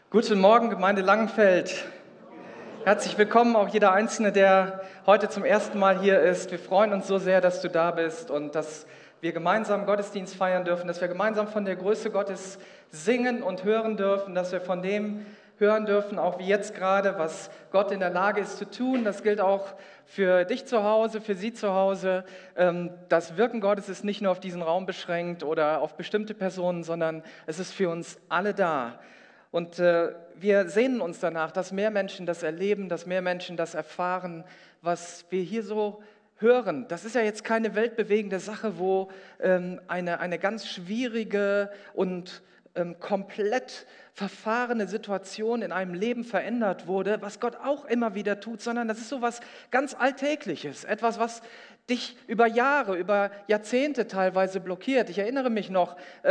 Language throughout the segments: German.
Guten Morgen, Gemeinde Langenfeld. Herzlich willkommen, auch jeder Einzelne, der heute zum ersten Mal hier ist. Wir freuen uns so sehr, dass du da bist und dass wir gemeinsam Gottesdienst feiern dürfen, dass wir gemeinsam von der Größe Gottes singen und hören dürfen, dass wir von dem hören dürfen, auch wie jetzt gerade, was Gott in der Lage ist zu tun. Das gilt auch für dich zu Hause, für Sie zu Hause. Das Wirken Gottes ist nicht nur auf diesen Raum beschränkt oder auf bestimmte Personen, sondern es ist für uns alle da. Und wir sehnen uns danach, dass mehr Menschen das erleben, dass mehr Menschen das erfahren, was wir hier so hören. Das ist ja jetzt keine weltbewegende Sache, wo eine ganz schwierige und komplett verfahrene Situation in einem Leben verändert wurde, was Gott auch immer wieder tut, sondern das ist so was ganz Alltägliches, etwas, was dich über Jahre, über Jahrzehnte teilweise blockiert. Ich erinnere mich noch,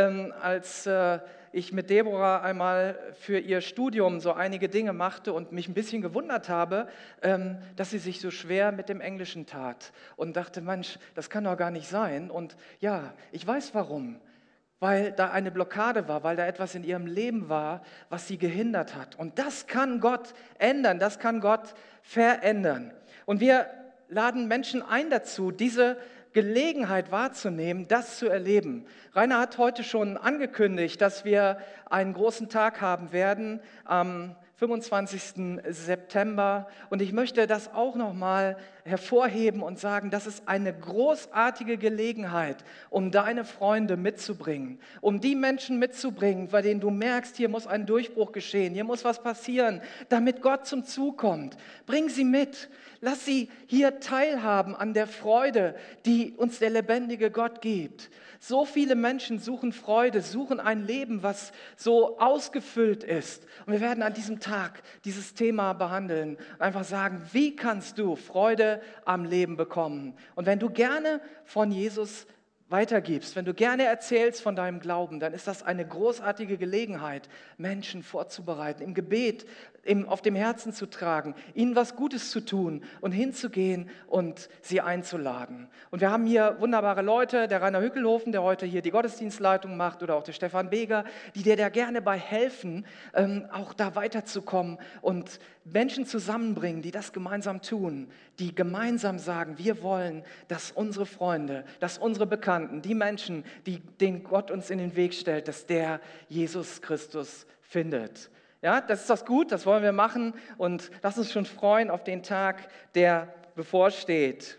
als ich mit Deborah einmal für ihr Studium so einige Dinge machte und mich ein bisschen gewundert habe, dass sie sich so schwer mit dem Englischen tat und dachte, Mensch, das kann doch gar nicht sein. Und ja, ich weiß warum. Weil da eine Blockade war, weil da etwas in ihrem Leben war, was sie gehindert hat. Und das kann Gott ändern, das kann Gott verändern. Und wir laden Menschen ein dazu, diese Gelegenheit wahrzunehmen, das zu erleben. Rainer hat heute schon angekündigt, dass wir einen großen Tag haben werden am 25. September. Und ich möchte das auch nochmal hervorheben und sagen, das ist eine großartige Gelegenheit, um deine Freunde mitzubringen, um die Menschen mitzubringen, bei denen du merkst, hier muss ein Durchbruch geschehen, hier muss was passieren, damit Gott zum Zug kommt. Bring sie mit. Lass sie hier teilhaben an der Freude, die uns der lebendige Gott gibt. So viele Menschen suchen Freude, suchen ein Leben, was so ausgefüllt ist. Und wir werden an diesem Tag dieses Thema behandeln und einfach sagen, wie kannst du Freude am Leben bekommen? Und wenn du gerne von Jesus weitergibst, wenn du gerne erzählst von deinem Glauben, dann ist das eine großartige Gelegenheit, Menschen vorzubereiten, im Gebet auf dem Herzen zu tragen, ihnen was Gutes zu tun und hinzugehen und sie einzuladen. Und wir haben hier wunderbare Leute, der Rainer Hückelhofen, der heute hier die Gottesdienstleitung macht, oder auch der Stefan Beger, die dir da gerne bei helfen, auch da weiterzukommen und Menschen zusammenbringen, die das gemeinsam tun, die gemeinsam sagen, wir wollen, dass unsere Freunde, dass unsere Bekannten, die Menschen, denen Gott uns in den Weg stellt, dass der Jesus Christus findet. Ja, das ist das gut, das wollen wir machen und lass uns schon freuen auf den Tag, der bevorsteht.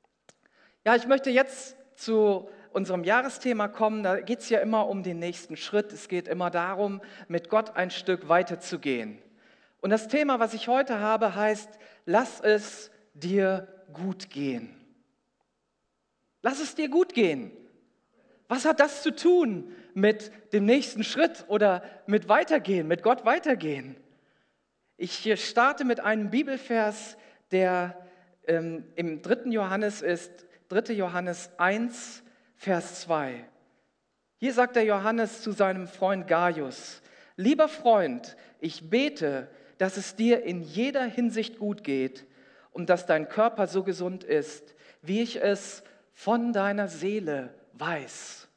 Ja, ich möchte jetzt zu unserem Jahresthema kommen. Da geht es ja immer um den nächsten Schritt. Es geht immer darum, mit Gott ein Stück weiterzugehen. Und das Thema, was ich heute habe, heißt, lass es dir gut gehen. Lass es dir gut gehen. Was hat das zu tun mit dem nächsten Schritt oder mit weitergehen, mit Gott weitergehen? Ich starte mit einem Bibelvers, der im 3. Johannes ist, 3. Johannes 1, Vers 2. Hier sagt der Johannes zu seinem Freund Gaius, lieber Freund, ich bete, dass es dir in jeder Hinsicht gut geht und dass dein Körper so gesund ist, wie ich es von deiner Seele weiß.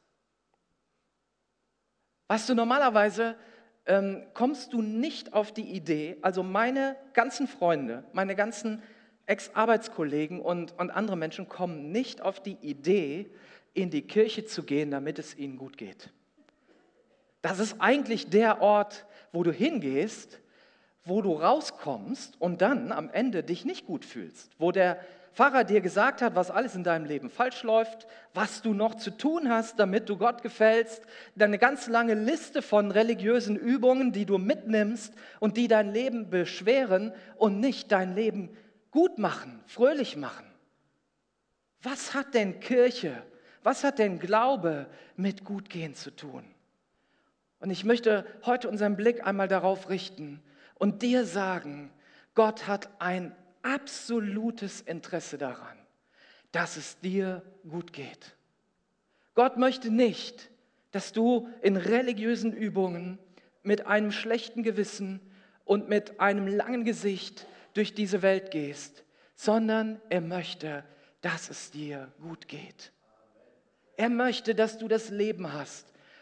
Weißt du, normalerweise kommst du nicht auf die Idee, also meine ganzen Freunde, meine ganzen Ex-Arbeitskollegen und andere Menschen kommen nicht auf die Idee, in die Kirche zu gehen, damit es ihnen gut geht. Das ist eigentlich der Ort, wo du hingehst, wo du rauskommst und dann am Ende dich nicht gut fühlst, wo der Pfarrer dir gesagt hat, was alles in deinem Leben falsch läuft, was du noch zu tun hast, damit du Gott gefällst, eine ganz lange Liste von religiösen Übungen, die du mitnimmst und die dein Leben beschweren und nicht dein Leben gut machen, fröhlich machen. Was hat denn Kirche, was hat denn Glaube mit Gutgehen zu tun? Und ich möchte heute unseren Blick einmal darauf richten und dir sagen, Gott hat ein absolutes Interesse daran, dass es dir gut geht. Gott möchte nicht, dass du in religiösen Übungen mit einem schlechten Gewissen und mit einem langen Gesicht durch diese Welt gehst, sondern er möchte, dass es dir gut geht. Er möchte, dass du das Leben hast.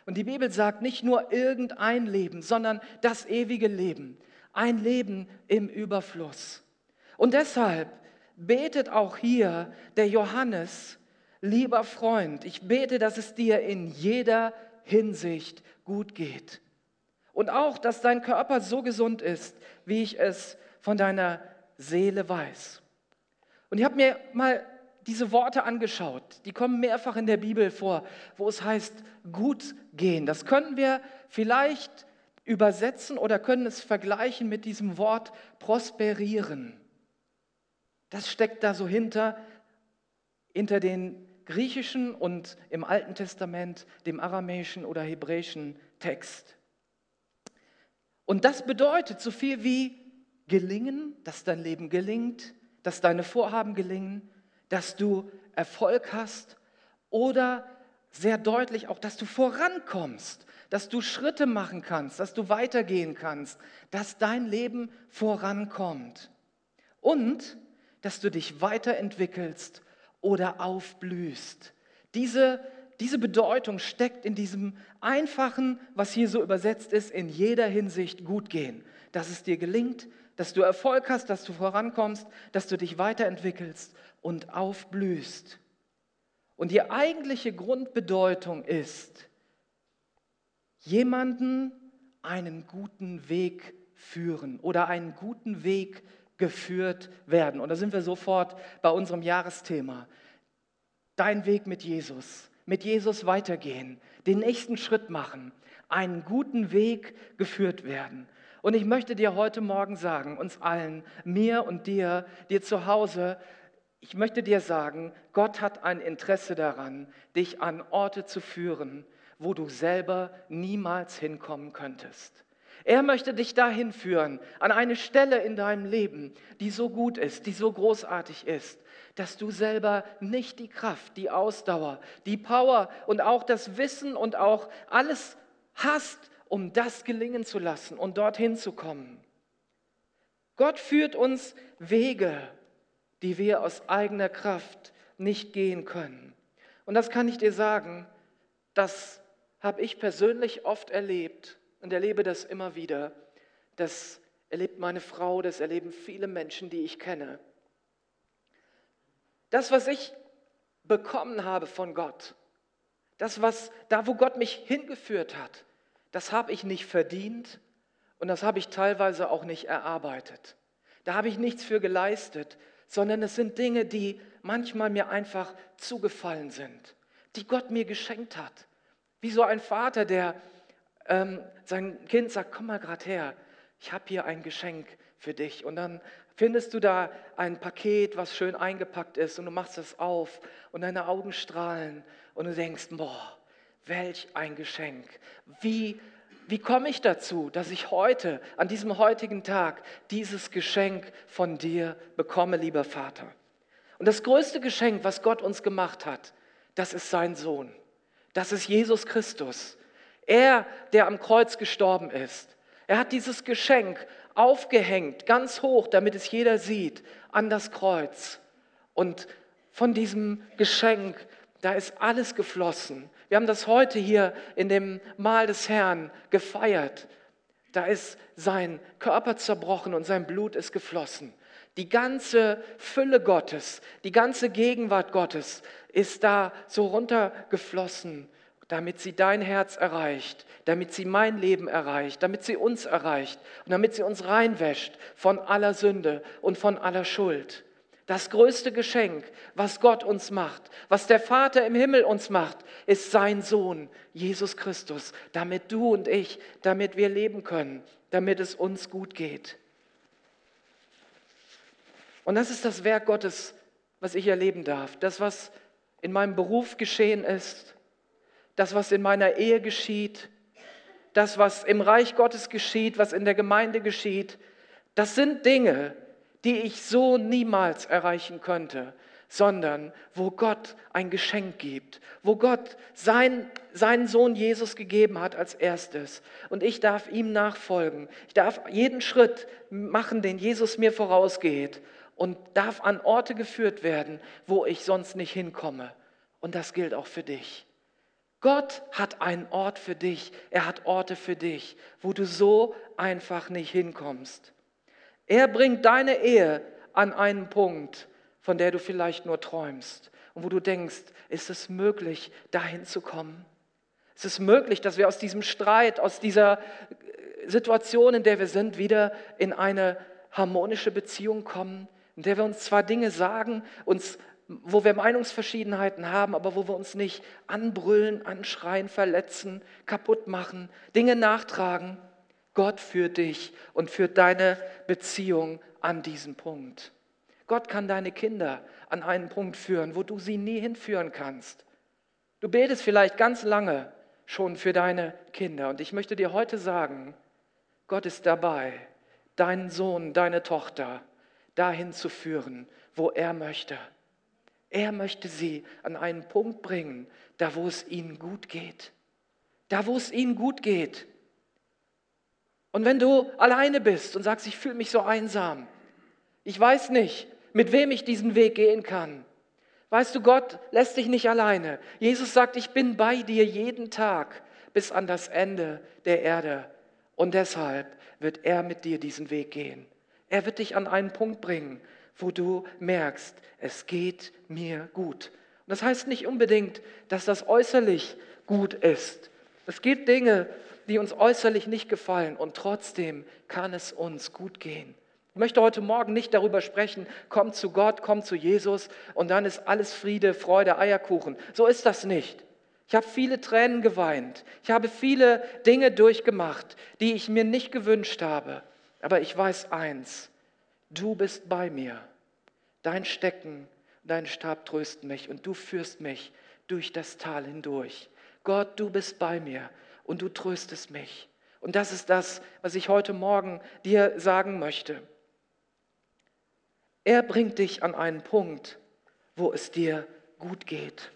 Und die Bibel sagt nicht nur irgendein Leben, sondern das ewige Leben. Ein Leben im Überfluss. Und deshalb betet auch hier der Johannes: Lieber Freund, ich bete, dass es dir in jeder Hinsicht gut geht. Und auch, dass dein Körper so gesund ist, wie ich es von deiner Seele weiß. Und ich habe mir mal diese Worte angeschaut. Die kommen mehrfach in der Bibel vor, wo es heißt, gut gehen. Das können wir vielleicht übersetzen oder können es vergleichen mit diesem Wort prosperieren. Das steckt da so hinter den griechischen und im Alten Testament dem aramäischen oder hebräischen Text. Und das bedeutet so viel wie gelingen, dass dein Leben gelingt, dass deine Vorhaben gelingen, dass du Erfolg hast oder sehr deutlich auch, dass du vorankommst, dass du Schritte machen kannst, dass du weitergehen kannst, dass dein Leben vorankommt und dass du dich weiterentwickelst oder aufblühst. Diese Bedeutung steckt in diesem einfachen, was hier so übersetzt ist, in jeder Hinsicht gut gehen. Dass es dir gelingt, dass du Erfolg hast, dass du vorankommst, dass du dich weiterentwickelst und aufblühst. Und die eigentliche Grundbedeutung ist, jemanden einen guten Weg führen oder einen guten Weg geführt werden. Und da sind wir sofort bei unserem Jahresthema. Dein Weg mit Jesus weitergehen, den nächsten Schritt machen, einen guten Weg geführt werden. Und ich möchte dir heute Morgen sagen, uns allen, mir und dir zu Hause, ich möchte dir sagen, Gott hat ein Interesse daran, dich an Orte zu führen, wo du selber niemals hinkommen könntest. Er möchte dich dahin führen, an eine Stelle in deinem Leben, die so gut ist, die so großartig ist, dass du selber nicht die Kraft, die Ausdauer, die Power und auch das Wissen und auch alles hast, um das gelingen zu lassen und dorthin zu kommen. Gott führt uns Wege, die wir aus eigener Kraft nicht gehen können. Und das kann ich dir sagen, das habe ich persönlich oft erlebt und erlebe das immer wieder. Das erlebt meine Frau, das erleben viele Menschen, die ich kenne. Das, was ich bekommen habe von Gott, da wo Gott mich hingeführt hat, das habe ich nicht verdient und das habe ich teilweise auch nicht erarbeitet. Da habe ich nichts für geleistet, sondern es sind Dinge, die manchmal mir einfach zugefallen sind, die Gott mir geschenkt hat. Wie so ein Vater, der sein Kind sagt, komm mal gerade her, ich habe hier ein Geschenk für dich. Und dann findest du da ein Paket, was schön eingepackt ist und du machst es auf und deine Augen strahlen und du denkst, boah, welch ein Geschenk. Wie komme ich dazu, dass ich heute, an diesem heutigen Tag, dieses Geschenk von dir bekomme, lieber Vater? Und das größte Geschenk, was Gott uns gemacht hat, das ist sein Sohn. Das ist Jesus Christus. Er, der am Kreuz gestorben ist. Er hat dieses Geschenk aufgehängt, ganz hoch, damit es jeder sieht, an das Kreuz. Und von diesem Geschenk, da ist alles geflossen. Wir haben das heute hier in dem Mahl des Herrn gefeiert. Da ist sein Körper zerbrochen und sein Blut ist geflossen. Die ganze Fülle Gottes, die ganze Gegenwart Gottes ist da so runtergeflossen, damit sie dein Herz erreicht, damit sie mein Leben erreicht, damit sie uns erreicht und damit sie uns reinwäscht von aller Sünde und von aller Schuld. Das größte Geschenk, was Gott uns macht, was der Vater im Himmel uns macht, ist sein Sohn, Jesus Christus, damit du und ich, damit wir leben können, damit es uns gut geht. Und das ist das Werk Gottes, was ich erleben darf. Das, was in meinem Beruf geschehen ist, das, was in meiner Ehe geschieht, das, was im Reich Gottes geschieht, was in der Gemeinde geschieht, das sind Dinge, die ich so niemals erreichen könnte, sondern wo Gott ein Geschenk gibt, wo Gott seinen Sohn Jesus gegeben hat als erstes. Und ich darf ihm nachfolgen. Ich darf jeden Schritt machen, den Jesus mir vorausgeht und darf an Orte geführt werden, wo ich sonst nicht hinkomme. Und das gilt auch für dich. Gott hat einen Ort für dich. Er hat Orte für dich, wo du so einfach nicht hinkommst. Er bringt deine Ehe an einen Punkt, von der du vielleicht nur träumst und wo du denkst, ist es möglich, dahin zu kommen? Ist es möglich, dass wir aus diesem Streit, aus dieser Situation, in der wir sind, wieder in eine harmonische Beziehung kommen, in der wir uns zwar Dinge sagen, wo wir Meinungsverschiedenheiten haben, aber wo wir uns nicht anbrüllen, anschreien, verletzen, kaputt machen, Dinge nachtragen? Gott führt dich und führt deine Beziehung an diesen Punkt. Gott kann deine Kinder an einen Punkt führen, wo du sie nie hinführen kannst. Du betest vielleicht ganz lange schon für deine Kinder und ich möchte dir heute sagen, Gott ist dabei, deinen Sohn, deine Tochter dahin zu führen, wo er möchte. Er möchte sie an einen Punkt bringen, da wo es ihnen gut geht. Da wo es ihnen gut geht. Und wenn du alleine bist und sagst, ich fühle mich so einsam, ich weiß nicht, mit wem ich diesen Weg gehen kann. Weißt du, Gott lässt dich nicht alleine. Jesus sagt, ich bin bei dir jeden Tag bis an das Ende der Erde. Und deshalb wird er mit dir diesen Weg gehen. Er wird dich an einen Punkt bringen, wo du merkst, es geht mir gut. Und das heißt nicht unbedingt, dass das äußerlich gut ist. Es gibt Dinge, die uns äußerlich nicht gefallen und trotzdem kann es uns gut gehen. Ich möchte heute Morgen nicht darüber sprechen, komm zu Gott, komm zu Jesus und dann ist alles Friede, Freude, Eierkuchen. So ist das nicht. Ich habe viele Tränen geweint. Ich habe viele Dinge durchgemacht, die ich mir nicht gewünscht habe. Aber ich weiß eins, du bist bei mir. Dein Stecken, dein Stab trösten mich und du führst mich durch das Tal hindurch. Gott, du bist bei mir und du tröstest mich. Und das ist das, was ich heute Morgen dir sagen möchte. Er bringt dich an einen Punkt, wo es dir gut geht.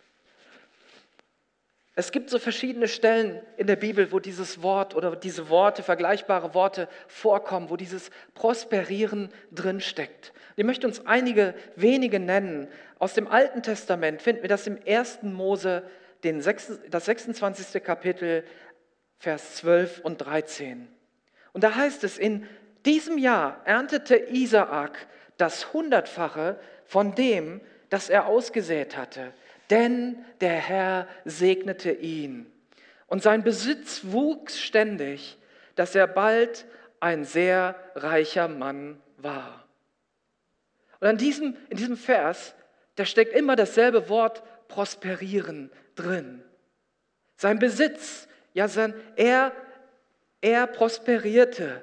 Es gibt so verschiedene Stellen in der Bibel, wo dieses Wort oder diese Worte, vergleichbare Worte vorkommen, wo dieses Prosperieren drinsteckt. Ich möchte uns einige wenige nennen. Aus dem Alten Testament finden wir das im 1. Mose, das 26. Kapitel, Vers 12 und 13. Und da heißt es, in diesem Jahr erntete Isaak das Hundertfache von dem, das er ausgesät hatte. Denn der Herr segnete ihn. Und sein Besitz wuchs ständig, dass er bald ein sehr reicher Mann war. Und in diesem Vers, da steckt immer dasselbe Wort prosperieren drin. Sein Besitz, ja, er prosperierte.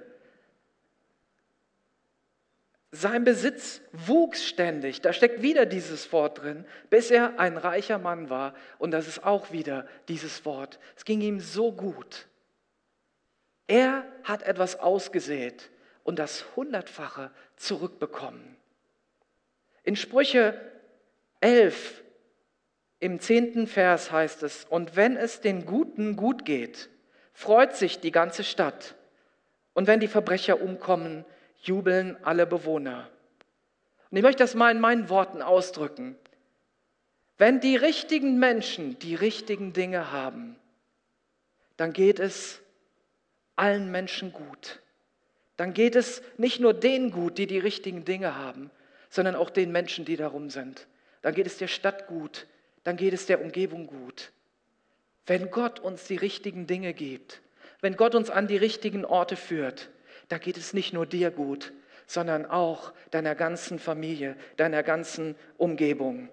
Sein Besitz wuchs ständig, da steckt wieder dieses Wort drin, bis er ein reicher Mann war. Und das ist auch wieder dieses Wort. Es ging ihm so gut. Er hat etwas ausgesät und das Hundertfache zurückbekommen. In Sprüche 11, im 10. Vers heißt es, und wenn es den Guten gut geht, freut sich die ganze Stadt. Und wenn die Verbrecher umkommen, jubeln alle Bewohner. Und ich möchte das mal in meinen Worten ausdrücken. Wenn die richtigen Menschen die richtigen Dinge haben, dann geht es allen Menschen gut. Dann geht es nicht nur denen gut, die die richtigen Dinge haben, sondern auch den Menschen, die darum sind. Dann geht es der Stadt gut, dann geht es der Umgebung gut. Wenn Gott uns die richtigen Dinge gibt, wenn Gott uns an die richtigen Orte führt, da geht es nicht nur dir gut, sondern auch deiner ganzen Familie, deiner ganzen Umgebung.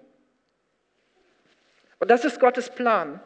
Und das ist Gottes Plan.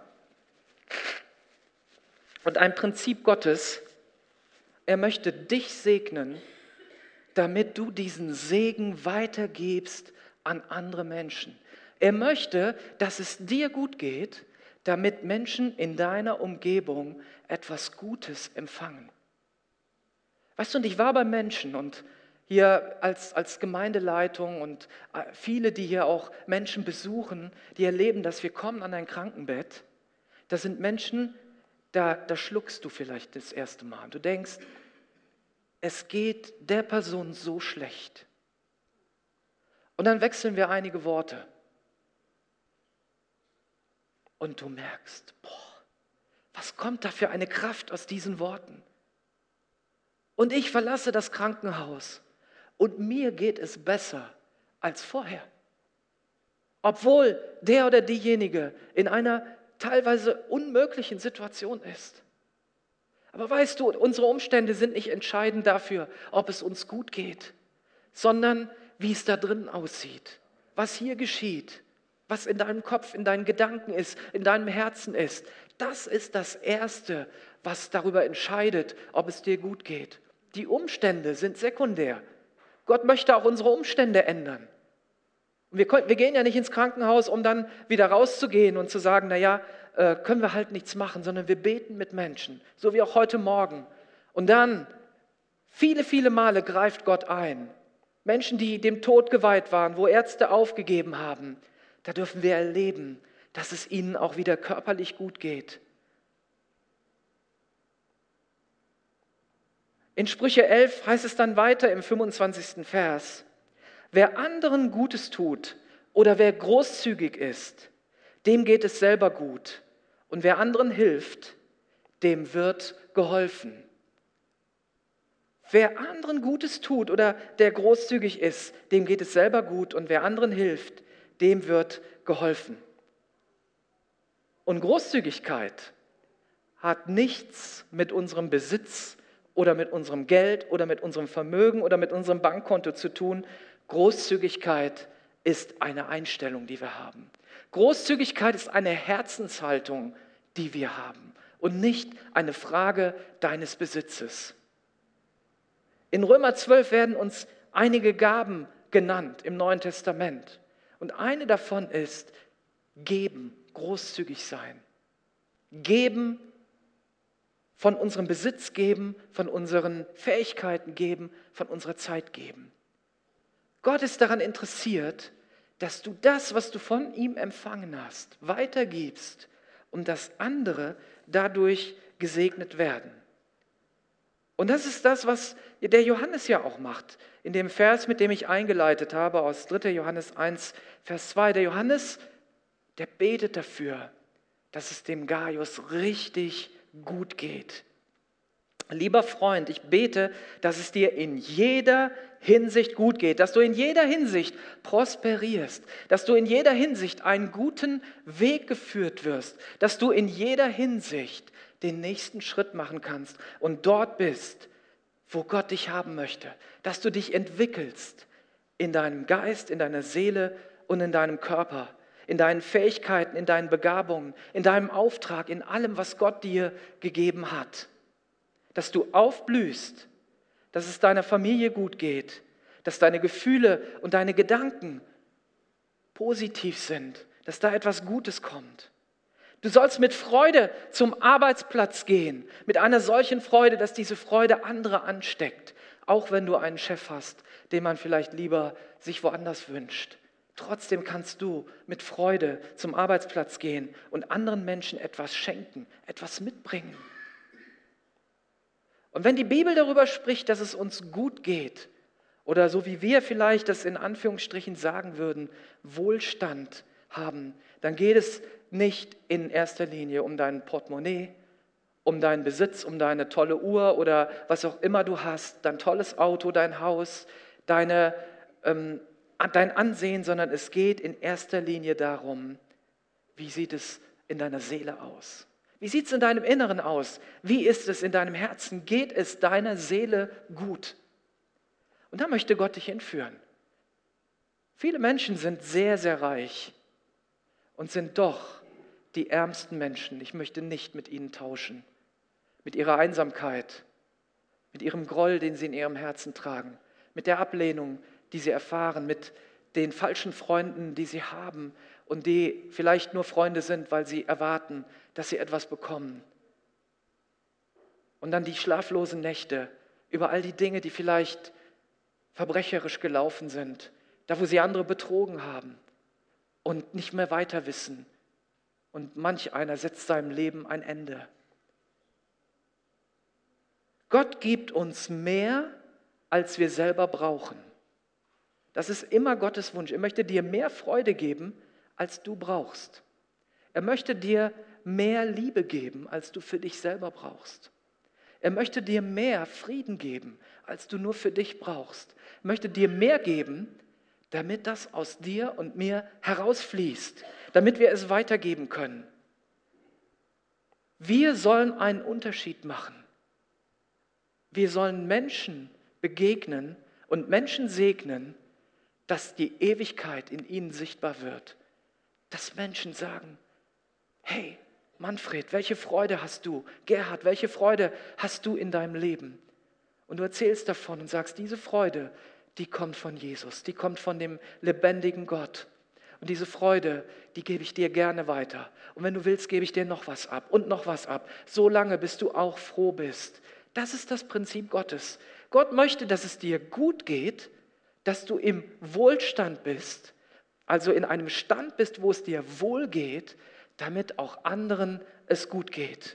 Und ein Prinzip Gottes, er möchte dich segnen, damit du diesen Segen weitergibst an andere Menschen. Er möchte, dass es dir gut geht, damit Menschen in deiner Umgebung etwas Gutes empfangen. Weißt du, und ich war bei Menschen und hier als Gemeindeleitung und viele, die hier auch Menschen besuchen, die erleben, dass wir kommen an ein Krankenbett. Das sind Menschen, da schluckst du vielleicht das erste Mal. Und du denkst, es geht der Person so schlecht. Und dann wechseln wir einige Worte. Und du merkst, boah, was kommt da für eine Kraft aus diesen Worten? Und ich verlasse das Krankenhaus und mir geht es besser als vorher. Obwohl der oder diejenige in einer teilweise unmöglichen Situation ist. Aber weißt du, unsere Umstände sind nicht entscheidend dafür, ob es uns gut geht, sondern wie es da drin aussieht, was hier geschieht, was in deinem Kopf, in deinen Gedanken ist, in deinem Herzen ist. Das ist das Erste, was darüber entscheidet, ob es dir gut geht. Die Umstände sind sekundär. Gott möchte auch unsere Umstände ändern. Und wir gehen ja nicht ins Krankenhaus, um dann wieder rauszugehen und zu sagen, naja, können wir halt nichts machen, sondern wir beten mit Menschen, so wie auch heute Morgen. Und dann, viele, viele Male greift Gott ein. Menschen, die dem Tod geweiht waren, wo Ärzte aufgegeben haben, da dürfen wir erleben, dass es ihnen auch wieder körperlich gut geht. In Sprüche 11 heißt es dann weiter im 25. Vers, wer anderen Gutes tut oder wer großzügig ist, dem geht es selber gut. Und wer anderen hilft, dem wird geholfen. Wer anderen Gutes tut oder der großzügig ist, dem geht es selber gut. Und wer anderen hilft, dem wird geholfen. Und Großzügigkeit hat nichts mit unserem Besitz oder mit unserem Geld oder mit unserem Vermögen oder mit unserem Bankkonto zu tun. Großzügigkeit ist eine Einstellung, die wir haben. Großzügigkeit ist eine Herzenshaltung, die wir haben und nicht eine Frage deines Besitzes. In Römer 12 werden uns einige Gaben genannt im Neuen Testament. Und eine davon ist geben, großzügig sein. Geben, von unserem Besitz geben, von unseren Fähigkeiten geben, von unserer Zeit geben. Gott ist daran interessiert, dass du das, was du von ihm empfangen hast, weitergibst und dass andere dadurch gesegnet werden. Und das ist das, was der Johannes ja auch macht. In dem Vers, mit dem ich eingeleitet habe, aus 3. Johannes 1, Vers 2. Der Johannes, der betet dafür, dass es dem Gaius richtig gut geht. Lieber Freund, ich bete, dass es dir in jeder Hinsicht gut geht, dass du in jeder Hinsicht prosperierst, dass du in jeder Hinsicht einen guten Weg geführt wirst, dass du in jeder Hinsicht den nächsten Schritt machen kannst und dort bist, wo Gott dich haben möchte, dass du dich entwickelst in deinem Geist, in deiner Seele und in deinem Körper, in deinen Fähigkeiten, in deinen Begabungen, in deinem Auftrag, in allem, was Gott dir gegeben hat. Dass du aufblühst, dass es deiner Familie gut geht, dass deine Gefühle und deine Gedanken positiv sind, dass da etwas Gutes kommt. Du sollst mit Freude zum Arbeitsplatz gehen, mit einer solchen Freude, dass diese Freude andere ansteckt, auch wenn du einen Chef hast, den man vielleicht lieber sich woanders wünscht. Trotzdem kannst du mit Freude zum Arbeitsplatz gehen und anderen Menschen etwas schenken, etwas mitbringen. Und wenn die Bibel darüber spricht, dass es uns gut geht, oder so wie wir vielleicht das in Anführungsstrichen sagen würden, Wohlstand haben, dann geht es nicht in erster Linie um dein Portemonnaie, um deinen Besitz, um deine tolle Uhr oder was auch immer du hast, dein tolles Auto, dein Haus, dein Ansehen, sondern es geht in erster Linie darum, wie sieht es in deiner Seele aus? Wie sieht es in deinem Inneren aus? Wie ist es in deinem Herzen? Geht es deiner Seele gut? Und da möchte Gott dich hinführen. Viele Menschen sind sehr, sehr reich und sind doch die ärmsten Menschen. Ich möchte nicht mit ihnen tauschen. Mit ihrer Einsamkeit, mit ihrem Groll, den sie in ihrem Herzen tragen, mit der Ablehnung, die sie erfahren, mit den falschen Freunden, die sie haben und die vielleicht nur Freunde sind, weil sie erwarten, dass sie etwas bekommen. Und dann die schlaflosen Nächte über all die Dinge, die vielleicht verbrecherisch gelaufen sind, da wo sie andere betrogen haben und nicht mehr weiter wissen. Und manch einer setzt seinem Leben ein Ende. Gott gibt uns mehr, als wir selber brauchen. Das ist immer Gottes Wunsch. Er möchte dir mehr Freude geben, als du brauchst. Er möchte dir mehr Liebe geben, als du für dich selber brauchst. Er möchte dir mehr Frieden geben, als du nur für dich brauchst. Er möchte dir mehr geben, damit das aus dir und mir herausfließt, damit wir es weitergeben können. Wir sollen einen Unterschied machen. Wir sollen Menschen begegnen und Menschen segnen, dass die Ewigkeit in ihnen sichtbar wird. Dass Menschen sagen, hey, Manfred, welche Freude hast du? Gerhard, welche Freude hast du in deinem Leben? Und du erzählst davon und sagst, diese Freude, die kommt von Jesus, die kommt von dem lebendigen Gott. Und diese Freude, die gebe ich dir gerne weiter. Und wenn du willst, gebe ich dir noch was ab und noch was ab. So lange, bis du auch froh bist. Das ist das Prinzip Gottes. Gott möchte, dass es dir gut geht, dass du im Wohlstand bist, also in einem Stand bist, wo es dir wohl geht, damit auch anderen es gut geht.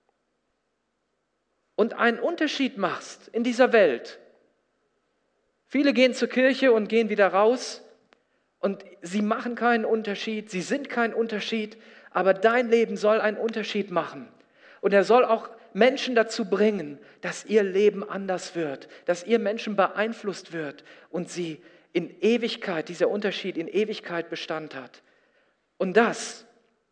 Und einen Unterschied machst in dieser Welt. Viele gehen zur Kirche und gehen wieder raus und sie machen keinen Unterschied, sie sind kein Unterschied, aber dein Leben soll einen Unterschied machen. Und er soll auch Menschen dazu bringen, dass ihr Leben anders wird, dass ihr Menschen beeinflusst wird und sie in Ewigkeit, dieser Unterschied in Ewigkeit Bestand hat. Und das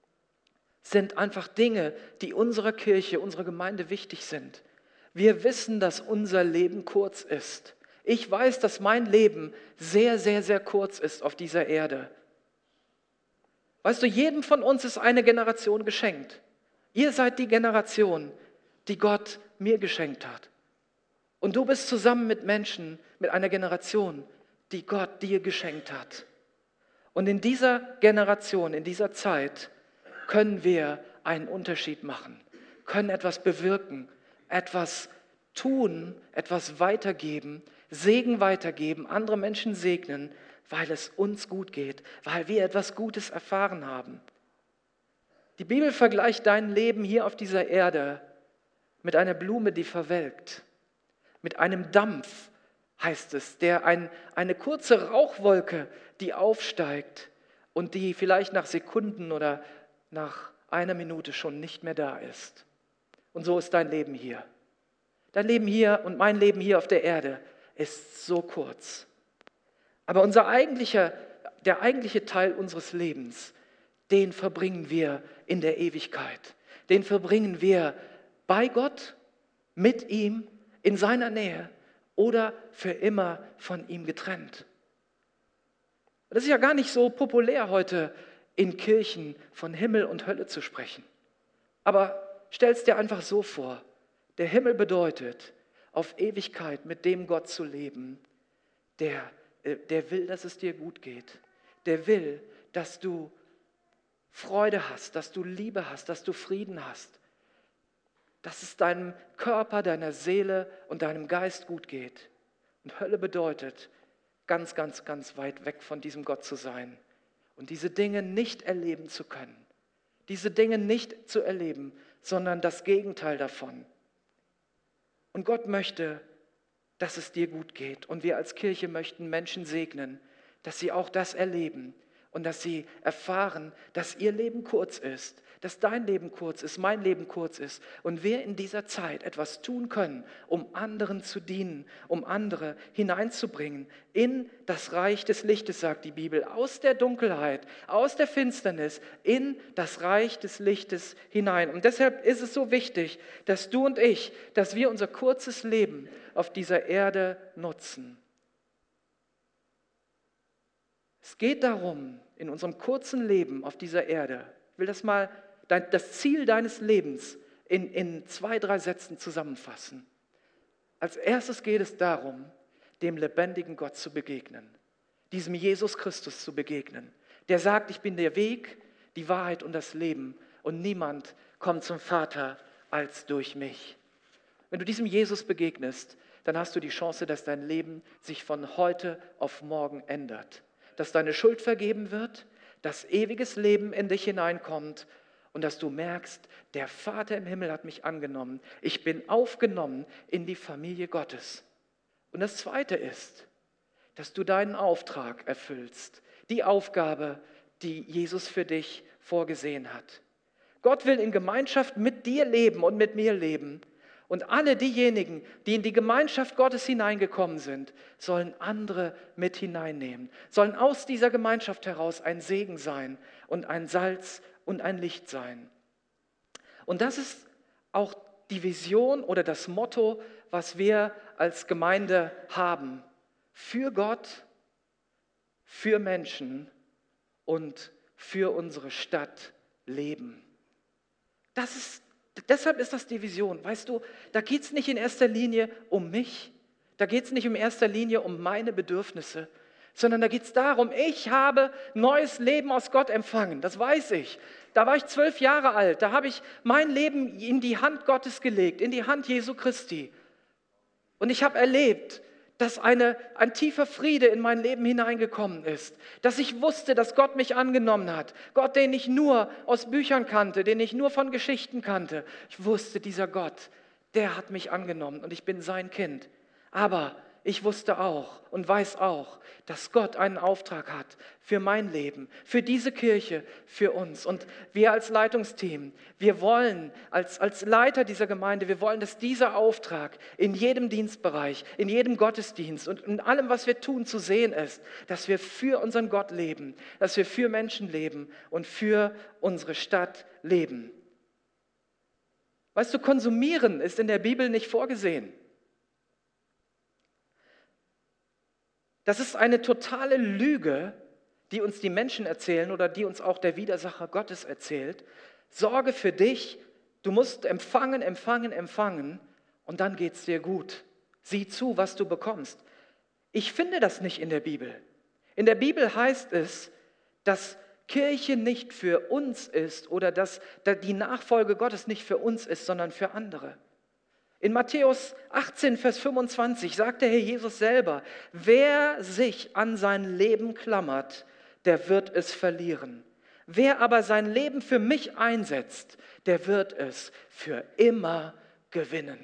sind einfach Dinge, die unserer Kirche, unserer Gemeinde wichtig sind. Wir wissen, dass unser Leben kurz ist. Ich weiß, dass mein Leben sehr, sehr, sehr kurz ist auf dieser Erde. Weißt du, jedem von uns ist eine Generation geschenkt. Ihr seid die Generation, die Gott mir geschenkt hat. Und du bist zusammen mit Menschen, mit einer Generation, die Gott dir geschenkt hat. Und in dieser Generation, in dieser Zeit, können wir einen Unterschied machen, können etwas bewirken, etwas tun, etwas weitergeben, Segen weitergeben, andere Menschen segnen, weil es uns gut geht, weil wir etwas Gutes erfahren haben. Die Bibel vergleicht dein Leben hier auf dieser Erde mit einer Blume, die verwelkt, mit einem Dampf, heißt es, der eine kurze Rauchwolke, die aufsteigt und die vielleicht nach Sekunden oder nach einer Minute schon nicht mehr da ist. Und so ist dein Leben hier. Dein Leben hier und mein Leben hier auf der Erde ist so kurz. Aber der eigentliche Teil unseres Lebens, den verbringen wir in der Ewigkeit. Den verbringen wir bei Gott, mit ihm, in seiner Nähe oder für immer von ihm getrennt. Das ist ja gar nicht so populär heute in Kirchen von Himmel und Hölle zu sprechen. Aber stell es dir einfach so vor, der Himmel bedeutet, auf Ewigkeit mit dem Gott zu leben, der will, dass es dir gut geht. Der will, dass du Freude hast, dass du Liebe hast, dass du Frieden hast. Dass es deinem Körper, deiner Seele und deinem Geist gut geht. Und Hölle bedeutet, ganz, ganz, ganz weit weg von diesem Gott zu sein und diese Dinge nicht erleben zu können. Diese Dinge nicht zu erleben, sondern das Gegenteil davon. Und Gott möchte, dass es dir gut geht. Und wir als Kirche möchten Menschen segnen, dass sie auch das erleben und dass sie erfahren, dass ihr Leben kurz ist, dass dein Leben kurz ist, mein Leben kurz ist und wir in dieser Zeit etwas tun können, um anderen zu dienen, um andere hineinzubringen in das Reich des Lichtes, sagt die Bibel, aus der Dunkelheit, aus der Finsternis in das Reich des Lichtes hinein. Und deshalb ist es so wichtig, dass du und ich, dass wir unser kurzes Leben auf dieser Erde nutzen. Es geht darum, in unserem kurzen Leben auf dieser Erde, ich will das mal das Ziel deines Lebens in 2, 3 Sätzen zusammenfassen. Als erstes geht es darum, dem lebendigen Gott zu begegnen, diesem Jesus Christus zu begegnen, der sagt, ich bin der Weg, die Wahrheit und das Leben und niemand kommt zum Vater als durch mich. Wenn du diesem Jesus begegnest, dann hast du die Chance, dass dein Leben sich von heute auf morgen ändert, dass deine Schuld vergeben wird, dass ewiges Leben in dich hineinkommt und dass du merkst, der Vater im Himmel hat mich angenommen. Ich bin aufgenommen in die Familie Gottes. Und das Zweite ist, dass du deinen Auftrag erfüllst, die Aufgabe, die Jesus für dich vorgesehen hat. Gott will in Gemeinschaft mit dir leben und mit mir leben. Und alle diejenigen, die in die Gemeinschaft Gottes hineingekommen sind, sollen andere mit hineinnehmen, sollen aus dieser Gemeinschaft heraus ein Segen sein und ein Salz und ein Licht sein. Und das ist auch die Vision oder das Motto, was wir als Gemeinde haben. Für Gott, für Menschen und für unsere Stadt leben. Deshalb ist das die Vision. Weißt du, da geht es nicht in erster Linie um mich, da geht es nicht in erster Linie um meine Bedürfnisse, sondern da geht es darum, ich habe neues Leben aus Gott empfangen, das weiß ich. Da war ich 12 Jahre alt, da habe ich mein Leben in die Hand Gottes gelegt, in die Hand Jesu Christi. Und ich habe erlebt, dass ein tiefer Friede in mein Leben hineingekommen ist, dass ich wusste, dass Gott mich angenommen hat. Gott, den ich nur aus Büchern kannte, den ich nur von Geschichten kannte. Ich wusste, dieser Gott, der hat mich angenommen und ich bin sein Kind. Aber ich wusste auch und weiß auch, dass Gott einen Auftrag hat für mein Leben, für diese Kirche, für uns. Und wir als Leitungsteam, wir wollen als Leiter dieser Gemeinde, wir wollen, dass dieser Auftrag in jedem Dienstbereich, in jedem Gottesdienst und in allem, was wir tun, zu sehen ist, dass wir für unseren Gott leben, dass wir für Menschen leben und für unsere Stadt leben. Weißt du, konsumieren ist in der Bibel nicht vorgesehen. Das ist eine totale Lüge, die uns die Menschen erzählen oder die uns auch der Widersacher Gottes erzählt. Sorge für dich, du musst empfangen, empfangen, empfangen und dann geht es dir gut. Sieh zu, was du bekommst. Ich finde das nicht in der Bibel. In der Bibel heißt es, dass Kirche nicht für uns ist oder dass die Nachfolge Gottes nicht für uns ist, sondern für andere. In Matthäus 18, Vers 25 sagt der Herr Jesus selber, wer sich an sein Leben klammert, der wird es verlieren. Wer aber sein Leben für mich einsetzt, der wird es für immer gewinnen.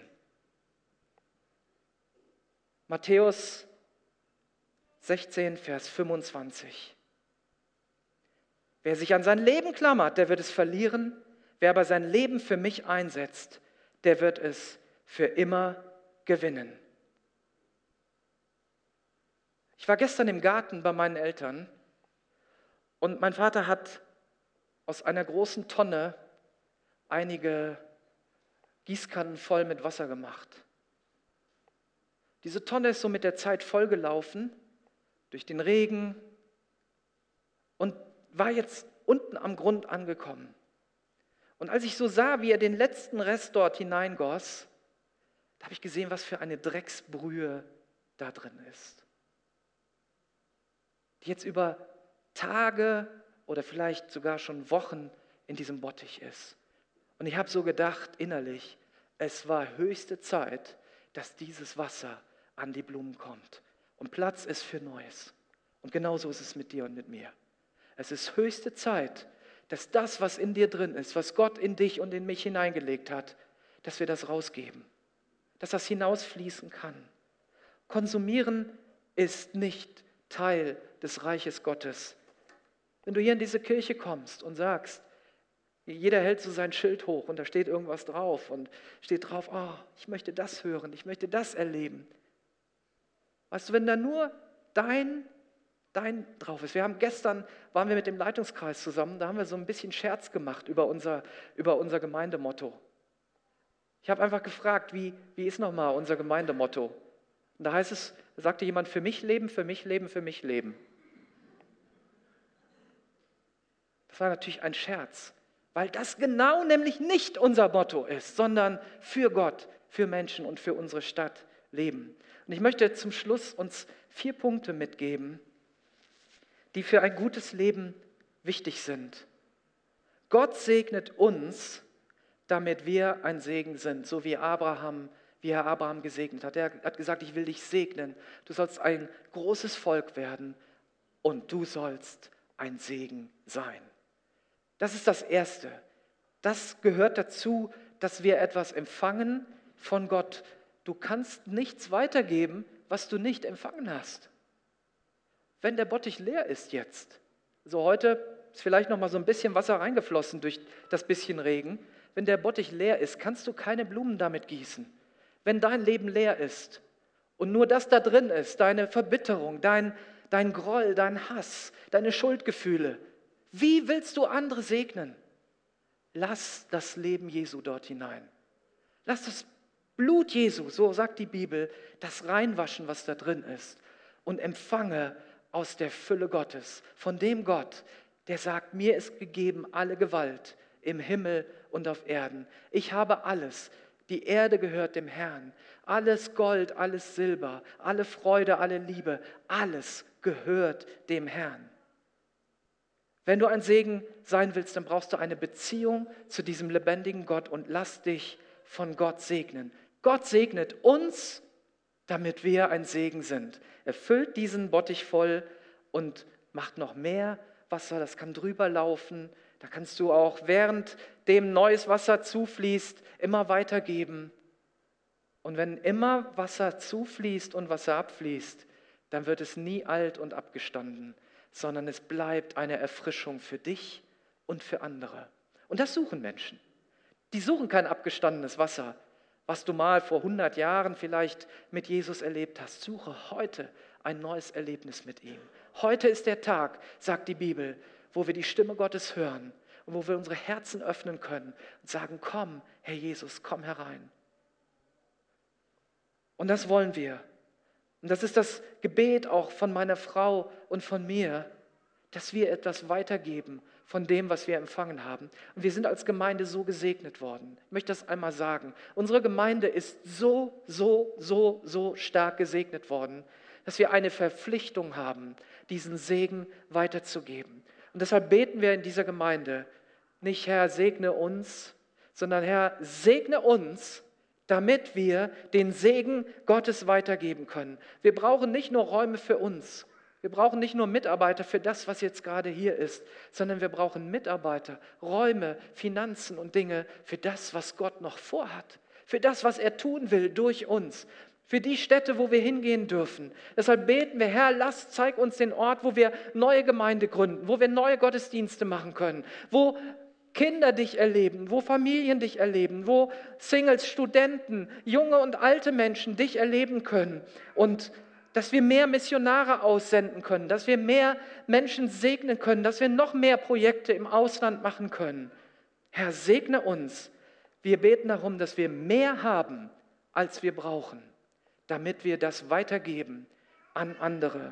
Matthäus 16, Vers 25. Wer sich an sein Leben klammert, der wird es verlieren. Wer aber sein Leben für mich einsetzt, der wird es für immer gewinnen. Ich war gestern im Garten bei meinen Eltern und mein Vater hat aus einer großen Tonne einige Gießkannen voll mit Wasser gemacht. Diese Tonne ist so mit der Zeit vollgelaufen, durch den Regen und war jetzt unten am Grund angekommen. Und als ich so sah, wie er den letzten Rest dort hineingoss, da habe ich gesehen, was für eine Drecksbrühe da drin ist. Die jetzt über Tage oder vielleicht sogar schon Wochen in diesem Bottich ist. Und ich habe so gedacht innerlich, es war höchste Zeit, dass dieses Wasser an die Blumen kommt und Platz ist für Neues. Und genauso ist es mit dir und mit mir. Es ist höchste Zeit, dass das, was in dir drin ist, was Gott in dich und in mich hineingelegt hat, dass wir das rausgeben. Dass das hinausfließen kann. Konsumieren ist nicht Teil des Reiches Gottes. Wenn du hier in diese Kirche kommst und sagst, jeder hält so sein Schild hoch und da steht irgendwas drauf und steht drauf, oh, ich möchte das hören, ich möchte das erleben. Weißt du, wenn da nur dein drauf ist. Waren wir mit dem Leitungskreis zusammen, da haben wir so ein bisschen Scherz gemacht über unser Gemeindemotto. Ich habe einfach gefragt, wie ist nochmal unser Gemeindemotto? Und da sagte jemand, für mich leben, für mich leben, für mich leben. Das war natürlich ein Scherz, weil das genau nämlich nicht unser Motto ist, sondern für Gott, für Menschen und für unsere Stadt leben. Und ich möchte zum Schluss uns 4 Punkte mitgeben, die für ein gutes Leben wichtig sind. Gott segnet uns, damit wir ein Segen sind, so wie er Abraham gesegnet hat. Er hat gesagt, ich will dich segnen, du sollst ein großes Volk werden und du sollst ein Segen sein. Das ist das Erste. Das gehört dazu, dass wir etwas empfangen von Gott. Du kannst nichts weitergeben, was du nicht empfangen hast. Wenn der Bottich leer ist jetzt, so heute ist vielleicht noch mal so ein bisschen Wasser reingeflossen durch das bisschen Regen. Wenn der Bottich leer ist, kannst du keine Blumen damit gießen. Wenn dein Leben leer ist und nur das da drin ist, deine Verbitterung, dein Groll, dein Hass, deine Schuldgefühle, wie willst du andere segnen? Lass das Leben Jesu dort hinein. Lass das Blut Jesu, so sagt die Bibel, das reinwaschen, was da drin ist. Und empfange aus der Fülle Gottes, von dem Gott, der sagt, mir ist gegeben alle Gewalt im Himmel und auf Erden. Ich habe alles. Die Erde gehört dem Herrn. Alles Gold, alles Silber, alle Freude, alle Liebe, alles gehört dem Herrn. Wenn du ein Segen sein willst, dann brauchst du eine Beziehung zu diesem lebendigen Gott und lass dich von Gott segnen. Gott segnet uns, damit wir ein Segen sind. Er füllt diesen Bottich voll und macht noch mehr Wasser, das kann drüber laufen. Da kannst du auch, während dem neues Wasser zufließt, immer weitergeben. Und wenn immer Wasser zufließt und Wasser abfließt, dann wird es nie alt und abgestanden, sondern es bleibt eine Erfrischung für dich und für andere. Und das suchen Menschen. Die suchen kein abgestandenes Wasser, was du mal vor 100 Jahren vielleicht mit Jesus erlebt hast. Suche heute ein neues Erlebnis mit ihm. Heute ist der Tag, sagt die Bibel, wo wir die Stimme Gottes hören und wo wir unsere Herzen öffnen können und sagen, komm, Herr Jesus, komm herein. Und das wollen wir. Und das ist das Gebet auch von meiner Frau und von mir, dass wir etwas weitergeben von dem, was wir empfangen haben. Und wir sind als Gemeinde so gesegnet worden. Ich möchte das einmal sagen. Unsere Gemeinde ist so stark gesegnet worden, dass wir eine Verpflichtung haben, diesen Segen weiterzugeben. Und deshalb beten wir in dieser Gemeinde, nicht Herr, segne uns, sondern Herr, segne uns, damit wir den Segen Gottes weitergeben können. Wir brauchen nicht nur Räume für uns, wir brauchen nicht nur Mitarbeiter für das, was jetzt gerade hier ist, sondern wir brauchen Mitarbeiter, Räume, Finanzen und Dinge für das, was Gott noch vorhat, für das, was er tun will durch uns, für die Städte, wo wir hingehen dürfen. Deshalb beten wir, Herr, zeig uns den Ort, wo wir neue Gemeinde gründen, wo wir neue Gottesdienste machen können, wo Kinder dich erleben, wo Familien dich erleben, wo Singles, Studenten, junge und alte Menschen dich erleben können und dass wir mehr Missionare aussenden können, dass wir mehr Menschen segnen können, dass wir noch mehr Projekte im Ausland machen können. Herr, segne uns. Wir beten darum, dass wir mehr haben, als wir brauchen, damit wir das weitergeben an andere.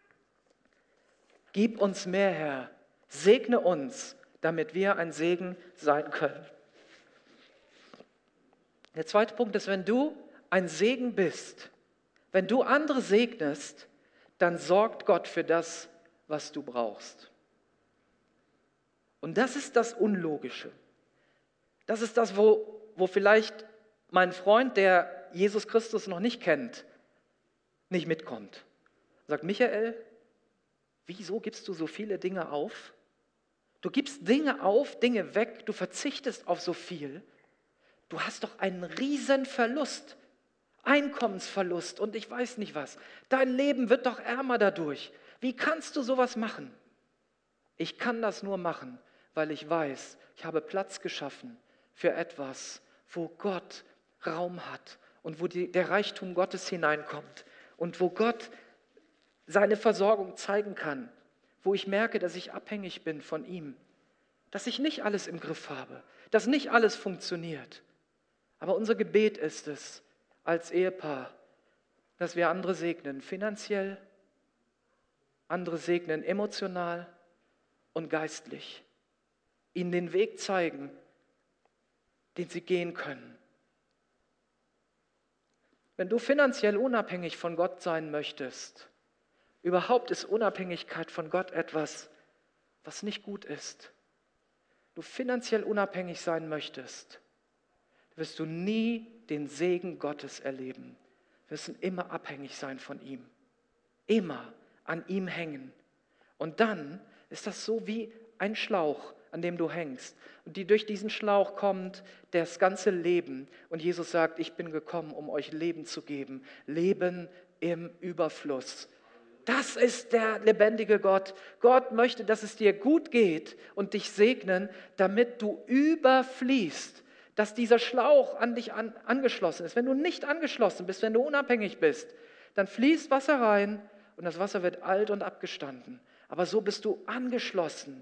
Gib uns mehr, Herr. Segne uns, damit wir ein Segen sein können. Der zweite Punkt ist, wenn du ein Segen bist, wenn du andere segnest, dann sorgt Gott für das, was du brauchst. Und das ist das Unlogische. Das ist das, wo vielleicht mein Freund, der Jesus Christus noch nicht kennt, nicht mitkommt. Er sagt, Michael, wieso gibst du so viele Dinge auf? Du gibst Dinge auf, Dinge weg, du verzichtest auf so viel. Du hast doch einen riesen Verlust, Einkommensverlust und ich weiß nicht was. Dein Leben wird doch ärmer dadurch. Wie kannst du sowas machen? Ich kann das nur machen, weil ich weiß, ich habe Platz geschaffen für etwas, wo Gott Raum hat und wo der Reichtum Gottes hineinkommt und wo Gott seine Versorgung zeigen kann, wo ich merke, dass ich abhängig bin von ihm, dass ich nicht alles im Griff habe, dass nicht alles funktioniert. Aber unser Gebet ist es als Ehepaar, dass wir andere segnen, finanziell, andere segnen emotional und geistlich, ihnen den Weg zeigen, den sie gehen können. Wenn du finanziell unabhängig von Gott sein möchtest, überhaupt ist Unabhängigkeit von Gott etwas, was nicht gut ist. Du finanziell unabhängig sein möchtest, wirst du nie den Segen Gottes erleben. Wir müssen immer abhängig sein von ihm. Immer an ihm hängen. Und dann ist das so wie ein Schlauch, an dem du hängst. Und durch diesen Schlauch kommt das ganze Leben. Und Jesus sagt, ich bin gekommen, um euch Leben zu geben. Leben im Überfluss. Das ist der lebendige Gott. Gott möchte, dass es dir gut geht und dich segnen, damit du überfließt, dass dieser Schlauch an dich angeschlossen ist. Wenn du nicht angeschlossen bist, wenn du unabhängig bist, dann fließt Wasser rein und das Wasser wird alt und abgestanden. Aber so bist du angeschlossen.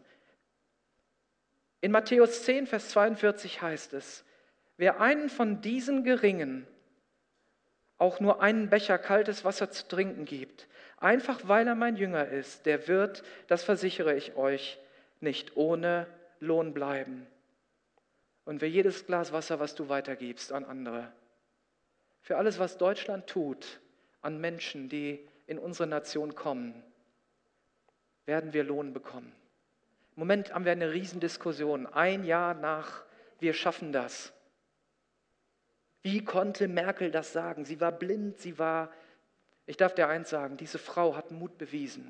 In Matthäus 10, Vers 42 heißt es, wer einen von diesen Geringen auch nur einen Becher kaltes Wasser zu trinken gibt, einfach weil er mein Jünger ist, der wird, das versichere ich euch, nicht ohne Lohn bleiben. Und für jedes Glas Wasser, was du weitergibst an andere, für alles, was Deutschland tut, an Menschen, die in unsere Nation kommen, werden wir Lohn bekommen. Im Moment haben wir eine Riesendiskussion, ein Jahr nach wir schaffen das. Wie konnte Merkel das sagen? Sie war blind, ich darf dir eins sagen, diese Frau hat Mut bewiesen.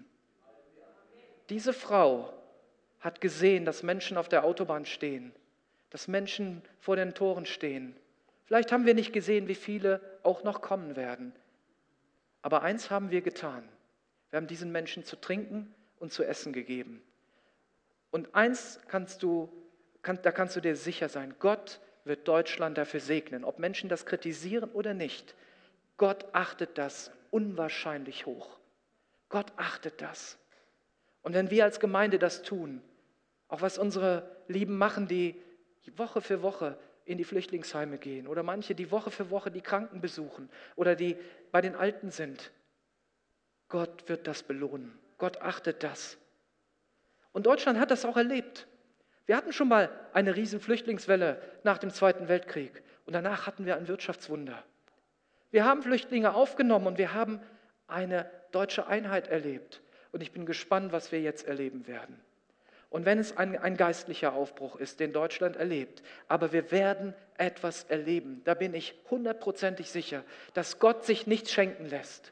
Diese Frau hat gesehen, dass Menschen auf der Autobahn stehen, dass Menschen vor den Toren stehen. Vielleicht haben wir nicht gesehen, wie viele auch noch kommen werden. Aber eins haben wir getan. Wir haben diesen Menschen zu trinken und zu essen gegeben. Und eins kannst du dir sicher sein, Gott wird Deutschland dafür segnen, ob Menschen das kritisieren oder nicht. Gott achtet das unwahrscheinlich hoch. Gott achtet das. Und wenn wir als Gemeinde das tun, auch was unsere Lieben machen, die Woche für Woche in die Flüchtlingsheime gehen oder manche, die Woche für Woche die Kranken besuchen oder die bei den Alten sind, Gott wird das belohnen. Gott achtet das. Und Deutschland hat das auch erlebt. Wir hatten schon mal eine riesen Flüchtlingswelle nach dem Zweiten Weltkrieg und danach hatten wir ein Wirtschaftswunder. Wir haben Flüchtlinge aufgenommen und wir haben eine deutsche Einheit erlebt. Und ich bin gespannt, was wir jetzt erleben werden. Und wenn es ein geistlicher Aufbruch ist, den Deutschland erlebt, aber wir werden etwas erleben, da bin ich 100%ig sicher, dass Gott sich nichts schenken lässt.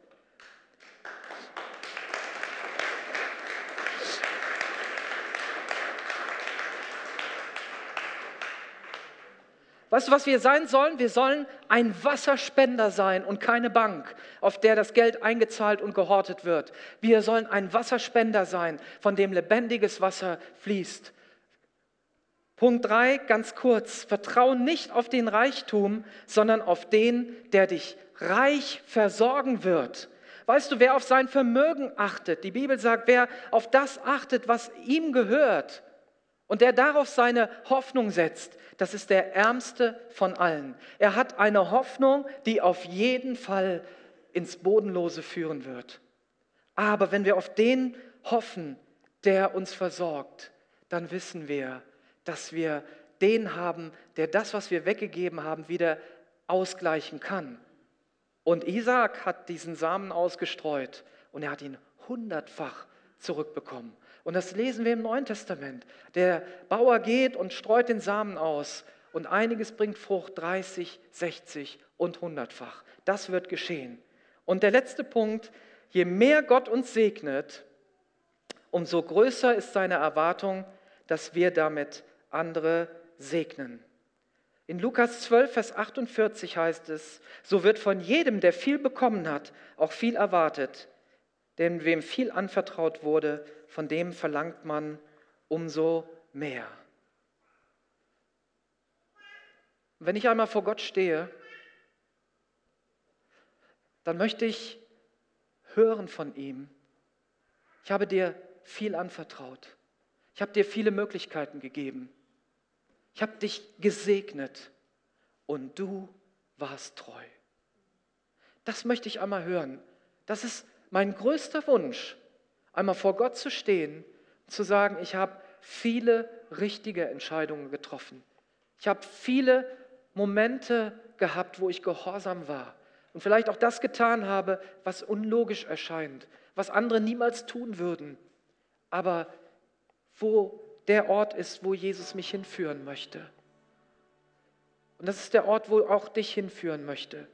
Weißt du, was wir sein sollen? Wir sollen ein Wasserspender sein und keine Bank, auf der das Geld eingezahlt und gehortet wird. Wir sollen ein Wasserspender sein, von dem lebendiges Wasser fließt. Punkt 3, ganz kurz. Vertraue nicht auf den Reichtum, sondern auf den, der dich reich versorgen wird. Weißt du, wer auf sein Vermögen achtet? Die Bibel sagt, wer auf das achtet, was ihm gehört, und der darauf seine Hoffnung setzt, das ist der Ärmste von allen. Er hat eine Hoffnung, die auf jeden Fall ins Bodenlose führen wird. Aber wenn wir auf den hoffen, der uns versorgt, dann wissen wir, dass wir den haben, der das, was wir weggegeben haben, wieder ausgleichen kann. Und Isaak hat diesen Samen ausgestreut und er hat ihn 100-fach zurückbekommen. Und das lesen wir im Neuen Testament. Der Bauer geht und streut den Samen aus und einiges bringt Frucht, 30, 60 und 100-fach. Das wird geschehen. Und der letzte Punkt, je mehr Gott uns segnet, umso größer ist seine Erwartung, dass wir damit andere segnen. In Lukas 12, Vers 48 heißt es, so wird von jedem, der viel bekommen hat, auch viel erwartet. Denn wem viel anvertraut wurde, von dem verlangt man umso mehr. Und wenn ich einmal vor Gott stehe, dann möchte ich hören von ihm. Ich habe dir viel anvertraut. Ich habe dir viele Möglichkeiten gegeben. Ich habe dich gesegnet und du warst treu. Das möchte ich einmal hören. Das ist mein größter Wunsch, einmal vor Gott zu stehen und zu sagen, ich habe viele richtige Entscheidungen getroffen. Ich habe viele Momente gehabt, wo ich gehorsam war und vielleicht auch das getan habe, was unlogisch erscheint, was andere niemals tun würden, aber wo der Ort ist, wo Jesus mich hinführen möchte. Und das ist der Ort, wo auch dich hinführen möchte.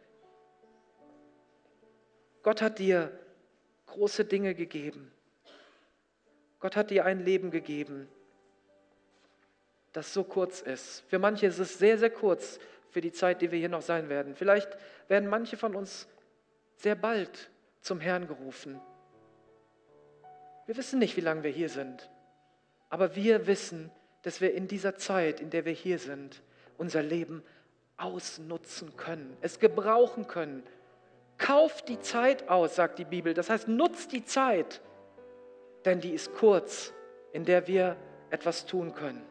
Gott hat dir große Dinge gegeben. Gott hat dir ein Leben gegeben, das so kurz ist. Für manche ist es sehr, sehr kurz für die Zeit, die wir hier noch sein werden. Vielleicht werden manche von uns sehr bald zum Herrn gerufen. Wir wissen nicht, wie lange wir hier sind. Aber wir wissen, dass wir in dieser Zeit, in der wir hier sind, unser Leben ausnutzen können, es gebrauchen können. Kauft die Zeit aus, sagt die Bibel. Das heißt, nutzt die Zeit, denn die ist kurz, in der wir etwas tun können.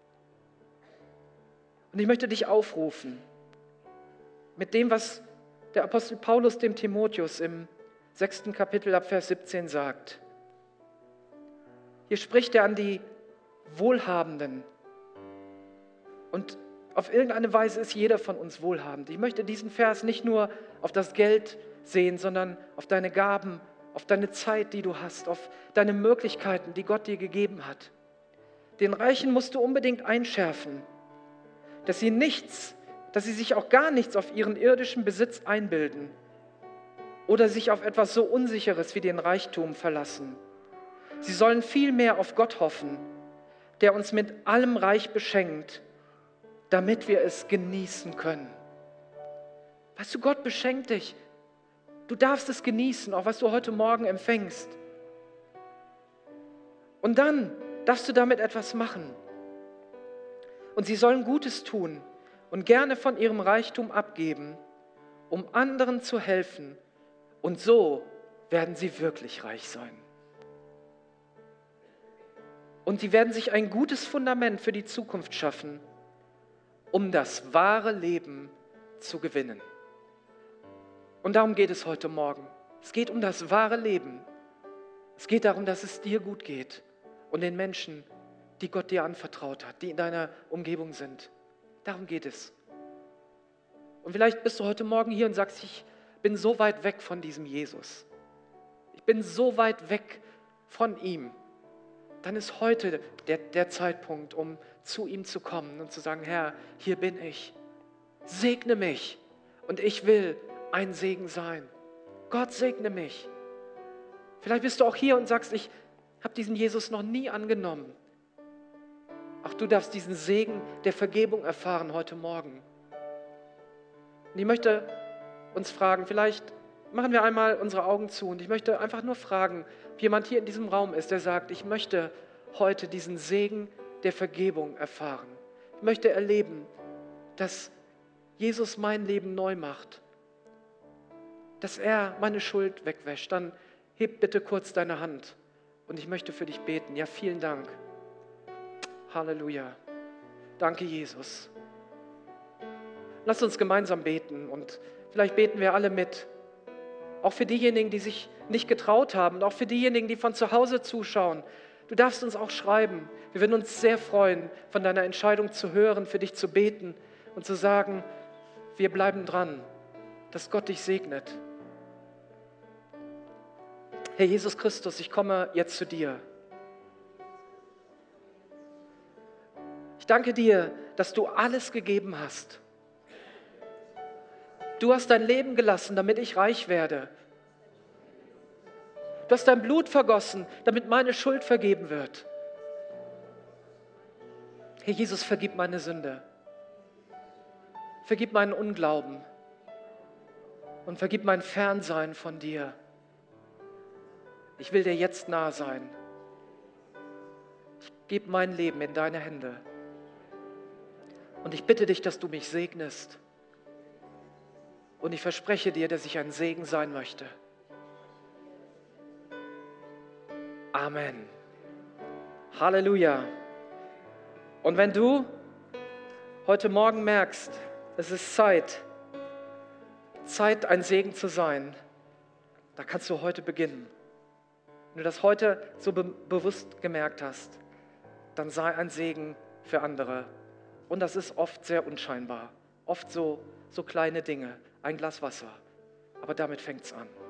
Und ich möchte dich aufrufen, mit dem, was der Apostel Paulus dem Timotheus im 6. Kapitel ab Vers 17 sagt. Hier spricht er an die Wohlhabenden. Und auf irgendeine Weise ist jeder von uns wohlhabend. Ich möchte diesen Vers nicht nur auf das Geld sehen, sondern auf deine Gaben, auf deine Zeit, die du hast, auf deine Möglichkeiten, die Gott dir gegeben hat. Den Reichen musst du unbedingt einschärfen, dass sie sich auch gar nichts auf ihren irdischen Besitz einbilden oder sich auf etwas so Unsicheres wie den Reichtum verlassen. Sie sollen vielmehr auf Gott hoffen, der uns mit allem Reich beschenkt, damit wir es genießen können. Weißt du, Gott beschenkt dich. Du darfst es genießen, auch was du heute Morgen empfängst. Und dann darfst du damit etwas machen. Und sie sollen Gutes tun und gerne von ihrem Reichtum abgeben, um anderen zu helfen. Und so werden sie wirklich reich sein. Und sie werden sich ein gutes Fundament für die Zukunft schaffen, um das wahre Leben zu gewinnen. Und darum geht es heute Morgen. Es geht um das wahre Leben. Es geht darum, dass es dir gut geht und den Menschen, die Gott dir anvertraut hat, die in deiner Umgebung sind. Darum geht es. Und vielleicht bist du heute Morgen hier und sagst, ich bin so weit weg von diesem Jesus. Ich bin so weit weg von ihm. Dann ist heute der Zeitpunkt, um zu ihm zu kommen und zu sagen, Herr, hier bin ich. Segne mich und ich will ein Segen sein. Gott segne mich. Vielleicht bist du auch hier und sagst, ich habe diesen Jesus noch nie angenommen. Auch du darfst diesen Segen der Vergebung erfahren heute Morgen. Und ich möchte uns fragen, vielleicht machen wir einmal unsere Augen zu und ich möchte einfach nur fragen, ob jemand hier in diesem Raum ist, der sagt, ich möchte heute diesen Segen der Vergebung erfahren. Ich möchte erleben, dass Jesus mein Leben neu macht, dass er meine Schuld wegwäscht. Dann heb bitte kurz deine Hand und ich möchte für dich beten. Ja, vielen Dank. Halleluja. Danke, Jesus. Lass uns gemeinsam beten und vielleicht beten wir alle mit. Auch für diejenigen, die sich nicht getraut haben und auch für diejenigen, die von zu Hause zuschauen. Du darfst uns auch schreiben. Wir würden uns sehr freuen, von deiner Entscheidung zu hören, für dich zu beten und zu sagen, wir bleiben dran, dass Gott dich segnet. Herr Jesus Christus, ich komme jetzt zu dir. Ich danke dir, dass du alles gegeben hast. Du hast dein Leben gelassen, damit ich reich werde. Du hast dein Blut vergossen, damit meine Schuld vergeben wird. Herr Jesus, vergib meine Sünde. Vergib meinen Unglauben. Und vergib mein Fernsein von dir. Ich will dir jetzt nahe sein. Ich gebe mein Leben in deine Hände. Und ich bitte dich, dass du mich segnest. Und ich verspreche dir, dass ich ein Segen sein möchte. Amen. Halleluja. Und wenn du heute Morgen merkst, es ist Zeit, ein Segen zu sein, da kannst du heute beginnen. Wenn du das heute so bewusst gemerkt hast, dann sei ein Segen für andere. Und das ist oft sehr unscheinbar, oft so kleine Dinge, ein Glas Wasser. Aber damit fängt es an.